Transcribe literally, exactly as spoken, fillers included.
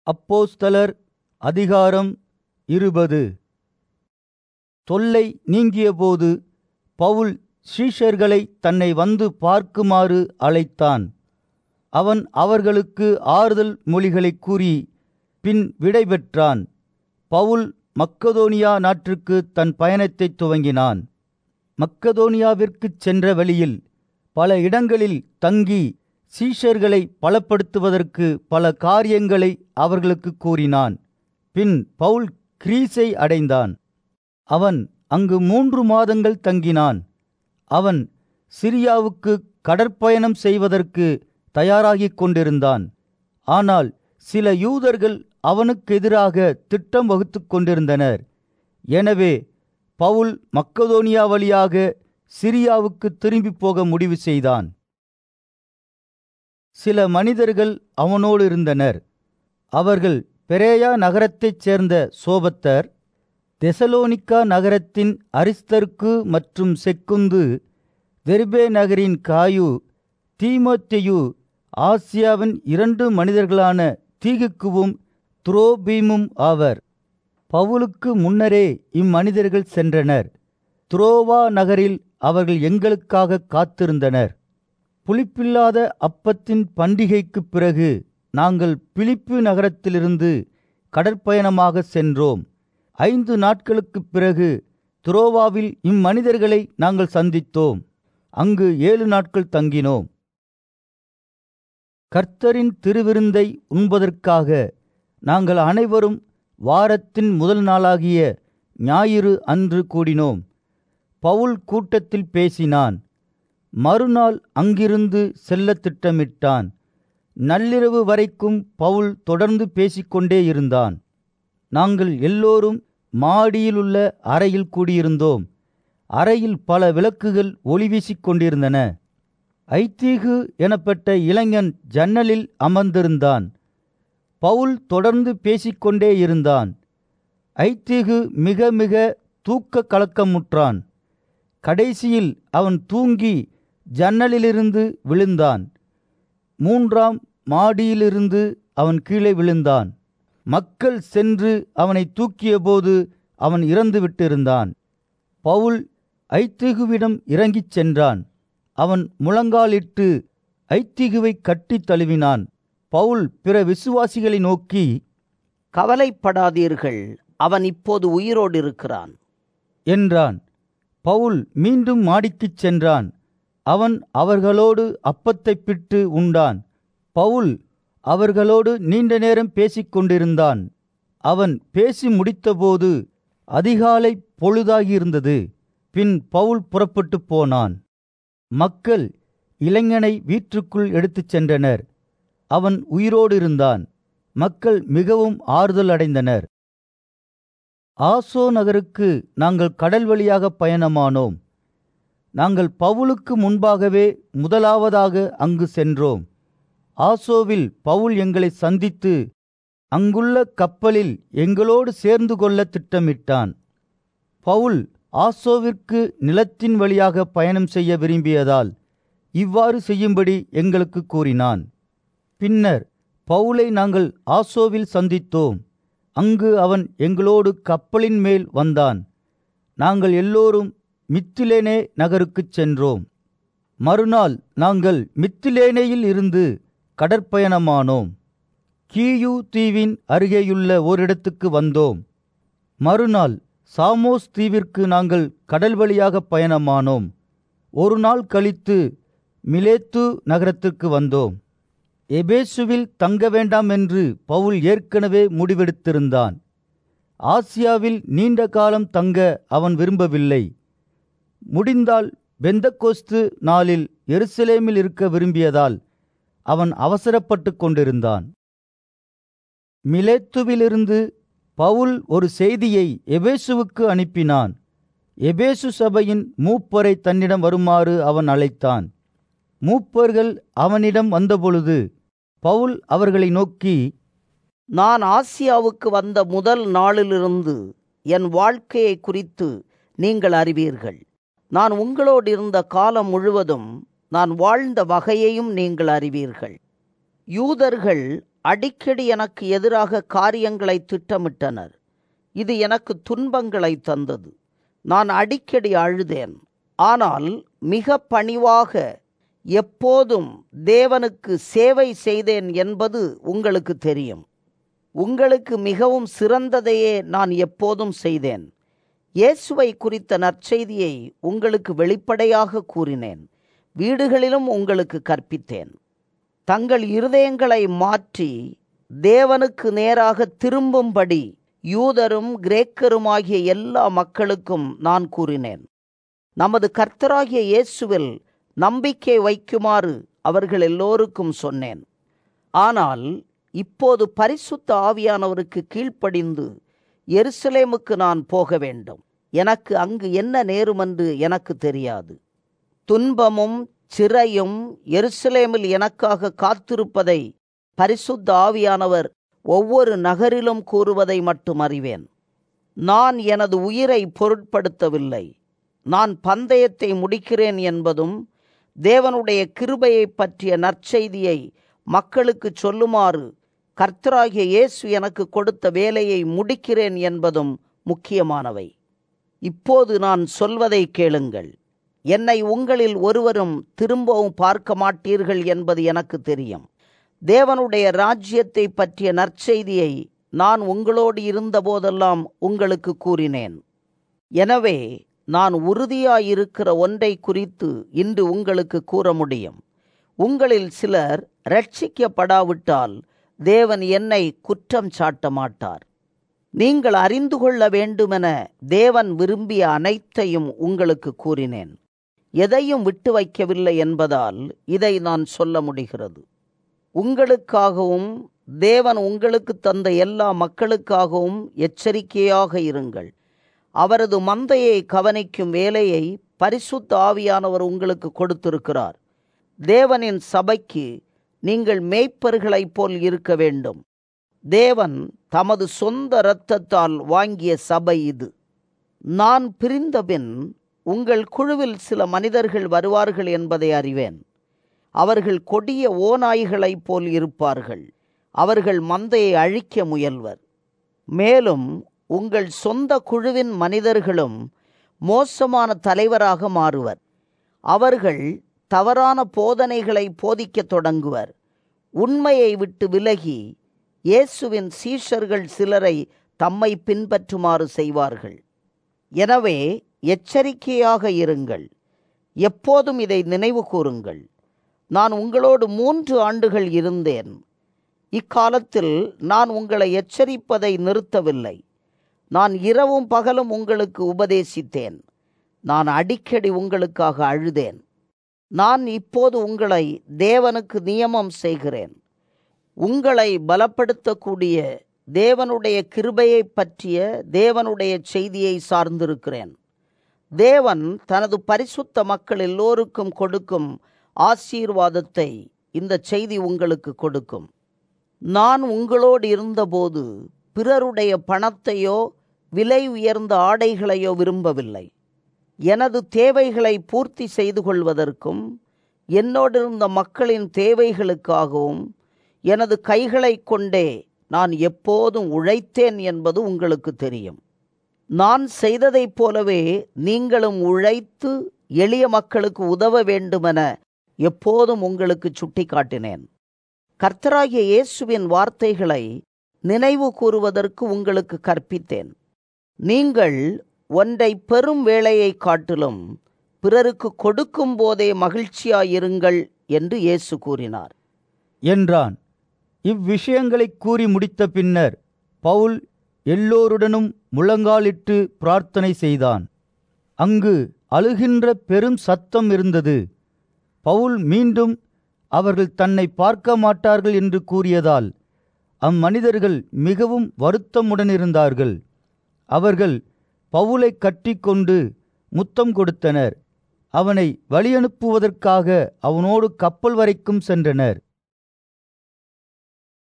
அப்போஸ்தலர் அதிகாரம் இருபது. தொல்லை நீங்கியபோது பவுல் சீஷர்களை தன்னை வந்து பார்க்குமாறு அழைத்தான். அவன் அவர்களுக்கு ஆறுதல் மொழிகளைக் கூறி பின் விடைபெற்றான். பவுல் மக்கதோனியா நாட்டிற்கு தன் பயணத்தை துவங்கினான். மக்கதோனியாவிற்குச் சென்ற வழியில் பல இடங்களில் தங்கி சீஷர்களை பலப்படுத்துவதற்கு பல காரியங்களை அவர்களுக்கு கூறினான். பின் பவுல் கிரீசை அடைந்தான். அவன் அங்கு மூன்று மாதங்கள் தங்கினான். அவன் சிரியாவுக்கு கடற்பயணம் செய்வதற்கு தயாராகிக் கொண்டிருந்தான். ஆனால் சில யூதர்கள் அவனுக்கு எதிராக திட்டம் வகுத்து கொண்டிருந்தனர். எனவே பவுல் மக்கதோனியா வழியாக சிரியாவுக்கு திரும்பி போக முடிவு செய்தான். சில மனிதர்கள் அவனோடு இருந்தனர். அவர்கள் பெரேயா நகரத்தைச் சேர்ந்த சோபத்தர், தெசலோனிக்கா நகரத்தின் அரிஸ்தர்க்கு மற்றும் செக்குந்து, தெர்பே நகரின் காயு, தீமோத்தேயு, ஆசியாவின் இரண்டு மனிதர்களான தீகிக்குவும் துரோபீமும் ஆவர். பவுலுக்கு முன்னரே இம்மனிதர்கள் சென்றனர். துரோவா நகரில் அவர்கள் எங்களுக்காக காத்திருந்தனர். புளிப்பில்லாத அப்பத்தின் பண்டிகைக்குப் பிறகு நாங்கள் பிலிப்பி நகரத்திலிருந்து கடற்பயணமாக சென்றோம். ஐந்து நாட்களுக்குப் பிறகு துரோவாவில் இம்மனிதர்களை நாங்கள் சந்தித்தோம். அங்கு ஏழு நாட்கள் தங்கினோம். கர்த்தரின் திருவிருந்தை உண்பதற்காக நாங்கள் அனைவரும் வாரத்தின் முதல் நாளாகிய ஞாயிறு அன்று கூடினோம். பவுல் கூட்டத்தில் பேசினான். மறுநாள் அங்கிருந்து செல்ல திட்டமிட்டான். நள்ளிரவு வரைக்கும் பவுல் தொடர்ந்து பேசிக்கொண்டே இருந்தான். நாங்கள் எல்லோரும் மாடியிலுள்ள அறையில் கூடியிருந்தோம். அறையில் பல விளக்குகள் ஒளி வீசிக் கொண்டிருந்தன. ஐத்தீகு எனப்பட்ட இளைஞன் ஜன்னலில் அமர்ந்திருந்தான். பவுல் தொடர்ந்து பேசிக்கொண்டே இருந்தான். ஐத்தீகு மிக மிக தூக்க கலக்கமுற்றான். கடைசியில் அவன் தூங்கி ஜன்னலிலிருந்து விழுந்தான். மூன்றாம் மாடியிலிருந்து அவன் கீழே விழுந்தான். மக்கள் சென்று அவனை தூக்கியபோது அவன் இறந்து விட்டிருந்தான். பவுல் ஐத்தீகுவிடம் இறங்கிச் சென்றான். அவன் முழங்காலிட்டு ஐத்தீகுவை கட்டித் தழுவினான். பவுல் பிற விசுவாசிகளை நோக்கி, கவலைப்படாதீர்கள், அவன் இப்போது உயிரோடு இருக்கிறான் என்றான். பவுல் மீண்டும் மாடிக்குச் சென்றான். அவன் அவர்களோடு அப்பத்தை பிட்டு உண்டான். பவுல் அவர்களோடு நீண்ட நேரம் பேசிக் கொண்டிருந்தான். அவன் பேசி முடித்தபோது அதிகாலை பொழுதாகியிருந்தது. பின் பவுல் புறப்பட்டு போனான். மக்கள் இளைஞனை வீட்டுக்குள் எடுத்துச் சென்றனர். அவன் உயிரோடு இருந்தான். மக்கள் மிகவும் ஆறுதல் அடைந்தனர். ஆசோ நகருக்கு நாங்கள் கடல் வழியாக பயணமானோம். நாங்கள் பவுலுக்கு முன்பாகவே முதலாவதாக அங்கு சென்றோம். ஆசோவில் பவுல் எங்களை சந்தித்து அங்குள்ள கப்பலில் எங்களோடு சேர்ந்து கொள்ள திட்டமிட்டான். பவுல் ஆசோவிற்கு நிலத்தின் வழியாக பயணம் செய்ய விரும்பியதால் இவ்வாறு செய்யும்படி எங்களுக்கு கூறினான். பின்னர் பவுலை நாங்கள் ஆசோவில் சந்தித்தோம். அங்கு அவன் எங்களோடு கப்பலின் மேல் வந்தான். நாங்கள் எல்லோரும் மித்திலேனே நகருக்குச் சென்றோம். மறுநாள் நாங்கள் மித்திலேனேயில் இருந்து கடற்பயணமானோம். கீயு தீவின் அருகேயுள்ள ஓரிடத்துக்கு வந்தோம். மறுநாள் சாமோஸ் தீவிற்கு நாங்கள் கடல் வழியாக பயணமானோம். ஒரு நாள் கழித்து மிலேத்து நகரத்திற்கு வந்தோம். எபேசுவில் தங்க வேண்டாம் என்று பவுல் ஏற்கனவே முடிவெடுத்திருந்தான். ஆசியாவில் நீண்ட காலம் தங்க அவன் விரும்பவில்லை. முடிந்தால் பெந்தகோஸ்து நாளில் எருசலேமில் இருக்க விரும்பியதால் அவன் அவசரப்பட்டு கொண்டிருந்தான். மிலேத்துவிலிருந்து பவுல் ஒரு செய்தியை எபேசுவுக்கு அனுப்பினான். எபேசு சபையின் மூப்பரை தன்னிடம் வருமாறு அவன் அழைத்தான். மூப்பர்கள் அவனிடம் வந்தபொழுது பவுல் அவர்களை நோக்கி, நான் ஆசியாவுக்கு வந்த முதல் நாளிலிருந்து என் வாழ்க்கையை குறித்து நீங்கள் அறிவீர்கள். நான் உங்களோடு இருந்த காலம் முழுவதும் நான் வாழ்ந்த வகையையும் நீங்கள் அறிவீர்கள். யூதர்கள் அடிக்கடி எனக்கு எதிராக காரியங்களை திட்டமிட்டனர். இது எனக்கு துன்பங்களை தந்தது. நான் அடிக்கடி அழுதேன். ஆனால் மிக பணிவாக எப்போதும் தேவனுக்கு சேவை செய்தேன் என்பது உங்களுக்கு தெரியும். உங்களுக்கு மிகவும் சிறந்ததையே நான் எப்போதும் செய்தேன். இயேசுவை குறித்த நற்செய்தியை உங்களுக்கு வெளிப்படையாக கூறினேன். வீடுகளிலும் உங்களுக்கு கற்பித்தேன். தங்கள் இருதயங்களை மாற்றி தேவனுக்கு நேராக திரும்பும்படி யூதரும் கிரேக்கருமாகிய எல்லா மக்களுக்கும் நான் கூறினேன். நமது கர்த்தராகிய இயேசுவில் நம்பிக்கை வைக்குமாறு அவர்கள் எல்லோருக்கும் சொன்னேன். ஆனால் இப்போது பரிசுத்த ஆவியானவருக்கு கீழ்ப்படிந்து எருசலேமுக்கு நான் போக வேண்டும். எனக்கு அங்கு என்ன நேருமென்று எனக்கு தெரியாது. துன்பமும் சிறையும் எருசலேமில் எனக்காக காத்திருப்பதை பரிசுத்த ஆவியானவர் ஒவ்வொரு நகரிலும் கூறுவதை மட்டும் அறிவேன். நான் எனது உயிரை பொருட்படுத்தவில்லை. நான் பந்தயத்தை முடிக்கிறேன் என்பதும் தேவனுடைய கிருபையை பற்றிய நற்செய்தியை மக்களுக்கு சொல்லுமாறு கர்த்தராகிய இயேசு எனக்கு கொடுத்த வேலையை முடிக்கிறேன் என்பதும் முக்கியமானவை. இப்போது நான் சொல்வதை கேளுங்கள். என்னை உங்களில் ஒருவரும் திரும்பவும் பார்க்க மாட்டீர்கள் என்பது எனக்கு தெரியும். தேவனுடைய ராஜ்யத்தை பற்றிய நற்செய்தியை நான் உங்களோடு இருந்தபோதெல்லாம் உங்களுக்கு கூறினேன். எனவே நான் உறுதியாயிருக்கிற ஒன்றை குறித்து இன்று உங்களுக்கு கூற முடியும். உங்களில் சிலர் இரட்சிக்கப்படாவிட்டால் தேவன் என்னை குற்றம் சாட்ட மாட்டார். நீங்கள் அறிந்து கொள்ள வேண்டுமென தேவன் விரும்பிய அனைத்தையும் உங்களுக்கு கூறினேன். எதையும் விட்டு வைக்கவில்லை என்பதால் இதை நான் சொல்ல முடிகிறது. உங்களுக்காகவும் தேவன் உங்களுக்கு தந்த எல்லா மக்களுக்காகவும் எச்சரிக்கையாக இருங்கள். அவரது மந்தையை கவனிக்கும் வேலையை பரிசுத்த ஆவியானவர் உங்களுக்கு கொடுத்திருக்கிறார். தேவனின் சபைக்கு நீங்கள் மேய்ப்பர்களைப் போல் இருக்க வேண்டும். தேவன் தமது சொந்த இரத்தத்தால் வாங்கிய சபை இது. நான் பிரிந்தபின் உங்கள் குழுவில் சில மனிதர்கள் வருவார்கள் என்பதை அறிவேன். அவர்கள் கொடிய ஓநாய்களைப் போல் இருப்பார்கள். அவர்கள் மந்தையை அழிக்க முயல்வர். மேலும் உங்கள் சொந்த குழுவின் மனிதர்களும் மோசமான தலைவராக மாறுவர். அவர்கள் தவறான போதனைகளை போதிக்கத் தொடங்குவர். உண்மையை விட்டு விலகி இயேசுவின் சீஷர்கள் சிலரை தம்மை பின்பற்றுமாறு செய்வார்கள். எனவே எச்சரிக்கையாக இருங்கள். எப்போதும் இதை நினைவு கூறுங்கள். நான் உங்களோடு மூன்று ஆண்டுகள் இருந்தேன். இக்காலத்தில் நான் உங்களை எச்சரிப்பதை நிறுத்தவில்லை. நான் இரவும் பகலும் உங்களுக்கு உபதேசித்தேன். நான் அடிக்கடி உங்களுக்காக அழுதேன். நான் இப்போது உங்களை தேவனுக்கு நியமம் செய்கிறேன். உங்களை பலப்படுத்தக்கூடிய தேவனுடைய கிருபையை பற்றிய தேவனுடைய செய்தியை சார்ந்திருக்கிறேன். தேவன் தனது பரிசுத்த மக்கள் எல்லோருக்கும் கொடுக்கும் ஆசீர்வாதத்தை இந்த செய்தி உங்களுக்கு கொடுக்கும். நான் உங்களோடு இருந்தபோது பிறருடைய பணத்தையோ விலை உயர்ந்த ஆடைகளையோ விரும்பவில்லை. எனது தேவைகளை பூர்த்தி செய்து கொள்வதற்கும் என்னோடிருந்த மக்களின் தேவைகளுக்காகவும் எனது கைகளை கொண்டே நான் எப்போதும் உழைத்தேன் என்பது உங்களுக்கு தெரியும். நான் செய்ததைப் போலவே நீங்களும் உழைத்து எளிய மக்களுக்கு உதவ வேண்டுமென எப்போதும் உங்களுக்கு சுட்டி காட்டினேன். கர்த்தராகிய இயேசுவின் வார்த்தைகளை நினைவு கூறுவதற்கு உங்களுக்கு கற்பித்தேன். நீங்கள் ஒன்றை பெரும் வேளையை காட்டிலும் பிறருக்கு கொடுக்கும் போதே மகிழ்ச்சியாயிருங்கள் என்று இயேசு கூறினார் என்றான். இவ்விஷயங்களை கூறி முடித்த பின்னர் பவுல் எல்லோருடனும் முழங்காலிட்டு பிரார்த்தனை செய்தான். அங்கு அழுகின்ற பெரும் சத்தம் இருந்தது. பவுல் மீண்டும் அவர்கள் தன்னை பார்க்க மாட்டார்கள் என்று கூறியதால் அம்மனிதர்கள் மிகவும் வருத்தமுடனிருந்தார்கள். அவர்கள் பவுலை கட்டிக்கொண்டு முத்தம் கொடுத்தனர். அவனை வழியனுப்புவதற்காக அவனோடு கப்பல் வரைக்கும் சென்றனர்.